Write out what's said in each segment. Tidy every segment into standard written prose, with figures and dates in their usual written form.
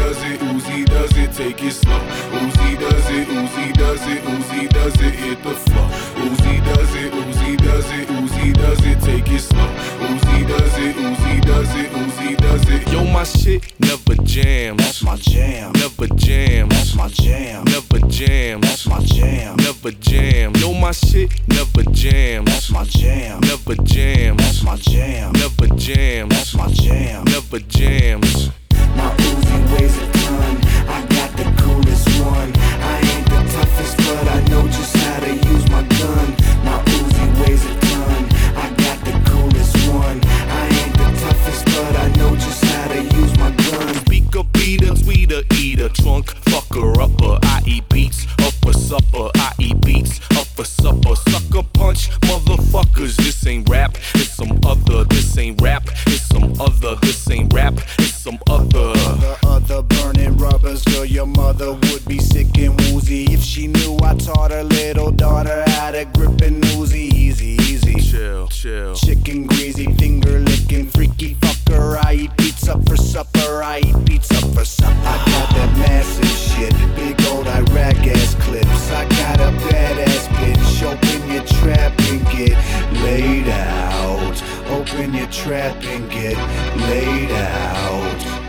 Uzi does it, take it slow. Uzi does it, Uzi does it, Uzi does it, hit the floor. Uzi does it, Uzi does it, Uzi does it, take it slow. Uzi does it, Uzi does it, Uzi does it. Yo, my shit never jam. That's my jam. Never jam. That's my jam. Never jam. That's my jam. Never jam. Yo, my shit never jam. That's my jam. Never jam. That's my jam. Never jam. That's my jam. Never jams. My Uzi weighs a ton. I got the coolest one. I ain't the toughest, but I know just how to use my gun. My Uzi weighs a ton. I got the coolest one. I ain't the toughest, but I know just how to use my gun. Speaker beater, tweeter, eater, trunk fucker, upper. I eat beats, up for supper. I eat beats, up for supper. Sucker punch, motherfuckers. This ain't rap, it's some other. This ain't rap, it's some other. This ain't rap, it's some other. Other burning rubbers, girl, your mother would be sick and woozy if she knew I taught her little daughter how to grip an Uzi. Easy, easy. Chill, chill. Chicken greasy, finger licking, freaky fucker. I eat pizza for supper. I eat pizza for supper. I got that massive shit, big old Iraq ass clips. I got a badass bitch. Open your trap and get laid out. Open your trap and get laid out.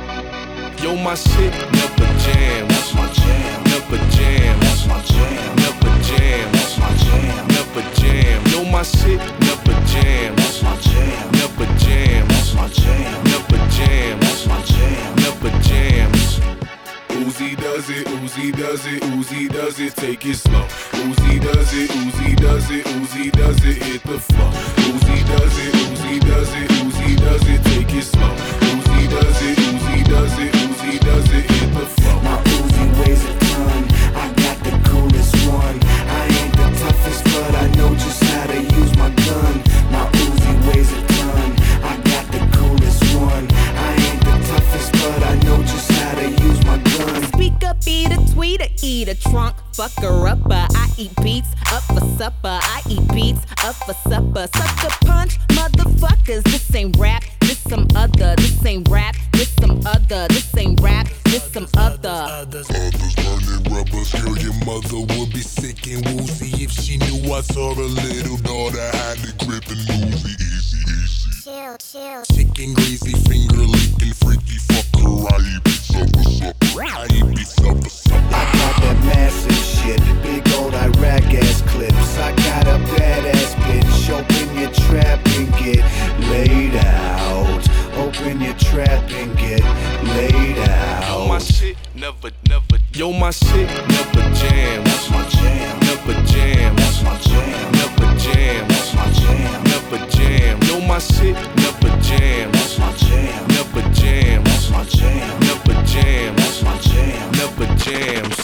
Yo, my shit never jam. That's my jam. Never jam. That's my jam. Never jam. That's my jam. Never jam. Yo, my shit never jam. That's my jam. Never jam. That's my jam. Never jam. That's my jam. Never jams. Uzi does it, Uzi does it, Uzi does it, take it slow. Uzi does it, Uzi does it, Uzi does it, hit the floor. Uzi does it, Uzi does it, Uzi does it, take it slow. Uzi does it, Uzi does it, Uzi does it, hit the floor. My Uzi weighs a ton. I got the coolest one. I ain't the toughest, but I know just how to use my gun. My Uzi weighs a ton. I got the coolest one. I ain't the toughest, but I know just how to use my gun. Speaker, beater, tweeter, eater, trunk fucker, upper. I eat beats, up for supper. I eat beats, up for supper. Sucker punch, motherfuckers. This ain't rap, this some other. This ain't rap, this some other. This ain't rap, this some other. Others burning rubbers, girl, your mother would be sick and woozy if she knew I saw her little daughter had to grip an Uzi. Easy, easy. Chill, chill. Chicken greasy, finger licking, freaky fucker. I eat pizza for supper. I eat pizza for supper. I got that massive shit, big old Iraq ass clips. I got a badass bitch. Open your trap and get laid out. Open your trap and get laid Yo, my out. shit never. Yo, my shit never jam. That's my jam. Never jam. That's my jam. Never jam. That's my jam. Never jam. Yo, my shit never jam. That's my jam. Never jam. That's my jam. Never jam. That's my jam. Never jams.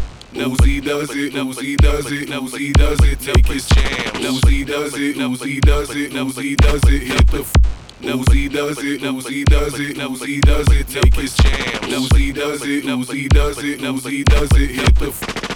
Uzi does it, Uzi does it, Uzi does it, take it jam. Uzi does it, Uzi does it, Uzi does it, hit the Uzi does it, Uzi does it, Uzi does it, take it jam. Uzi does it, Uzi does it, Uzi does it, hit the